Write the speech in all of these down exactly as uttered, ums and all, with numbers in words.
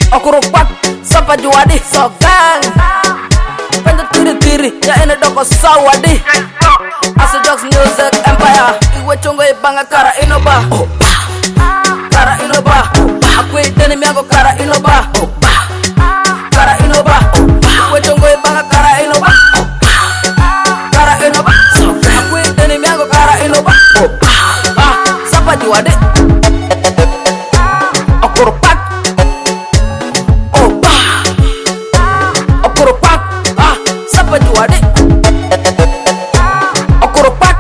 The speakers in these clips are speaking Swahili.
Okurupak, sapa juadi, so gang. Penda tiri tiri, ya ene doko sawadi. Asa Jokes Music Empire. Iwe chongo ibanga kara inoba. Kara inoba. Akwe deni miago kara inoba. Kara inoba. Iwe chongo ibanga kara inoba. Kara inoba. Akwe deni miago kara inoba. Sapa juadi. Okurupak. Okurupak. Sapa juadi. Okurupak.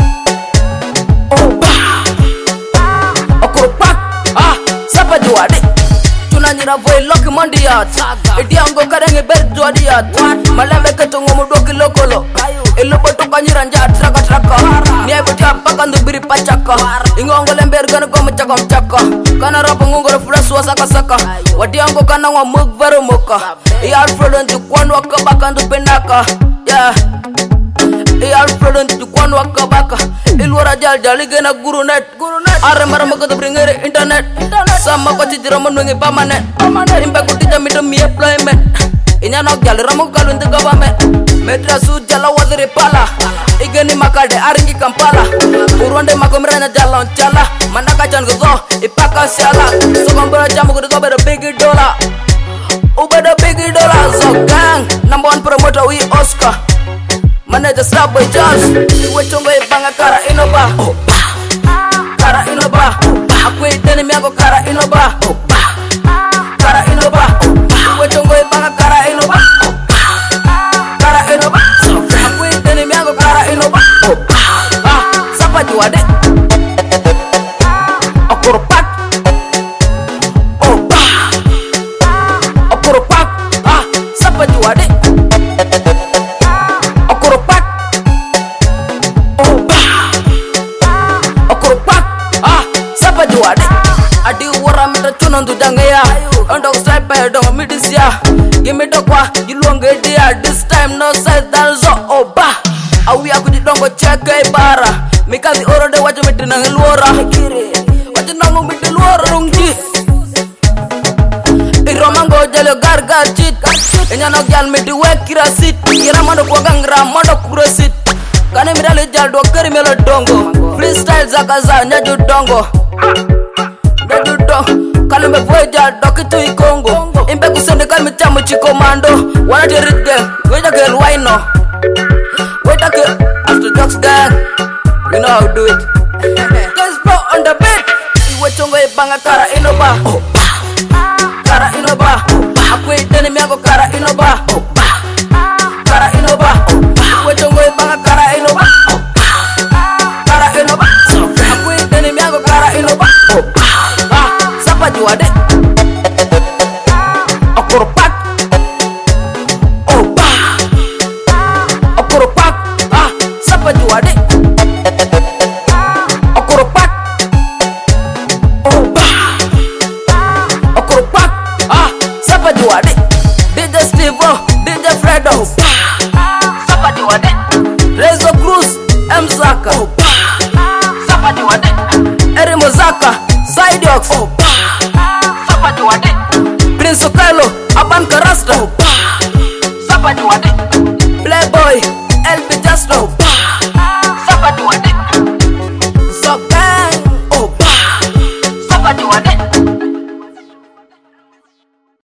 Okurupak. Sapa juadi. Tunanyira voy loki mondiat. Idiango karange ber juadiat. Malame katongo mudoki lokolo. Ilobo tukanyira njat traka traka. Niye butia pakandu biri pachaka. Ingongo lember gana goma chaka mchaka. Kana rapo ngongoro fulasu wa saka saka. Wadiango kana wa mug vero moka. Iyal frodon jukwanu waka bakandu penaka. Yeah. Iyal frodon jukwanu waka baka. Ilwara jal jali gena guru net. Are marama kata bringere internet. Sama kwa chijira manwengi permanent. Imba kutija mido mi employment. Inya nok jali ramu kalu into government. Metra su jala wadiri pala. Igeni makade aringi Kampala. Urwande makomiranya jala onchala. Manaka chan guzo ipaka siala. Sokombura jamu kuduzo bedo bigi dollar. Ubedo bigi dollar. So gang number one promoter we Oscar. Manager Starboy Charles. Iwe chongo ibanga kara inoba. Kara inoba. Akwe deni miago kara inoba. Kara inoba. Iwe chongo ibanga kara inoba. Kara inoba. Akwe deni miago kara inoba. Sapa juade. Okurupak. Okurupak. Sapa juade. Okurupak. Okurupak. Sapa juade. Adi wara mita chunandu dangaya. Ondok stripe dong midisia. Gimme dokwa yilonge dia. This time no size dalzo oba. Awi aku di dongo cheke bara. Mikazi oro de wajo miti nang luora. Wajo nangu miti luora rungji. Iromango jalo gargar chit. Enya nok jal miti wekira sit. Kira mando kwa gangra mando kuro sit. Kane mirali jal do keri melo dongo. Freestyle zakaza nyaju dongo. Nyaju dongo. Kale me voy jal doki tu ikongo. Imbe kusende kalmi chamu chikomando. Wana terit gang. Weja girl why no. Wait a girl, Asa Jokes gang. You know how to do it. Cause bro on the beat. Iwe chongo ibanga kara inoba. Kara inoba. Akwe deni miago kara inoba. Kara inoba. Iwe chongo ibanga kara inoba. Kara inoba. Akwe deni miago kara inoba. Sapa juade. Okurupak. Okurupak. Sapa juade. Okurupak. Okurupak. Sapa juade. D J Steve, D J Fredo. Sapa juade. Rezo Cruz, M Zaka. Sapa juade. Eri Mozaka, Side Jokes.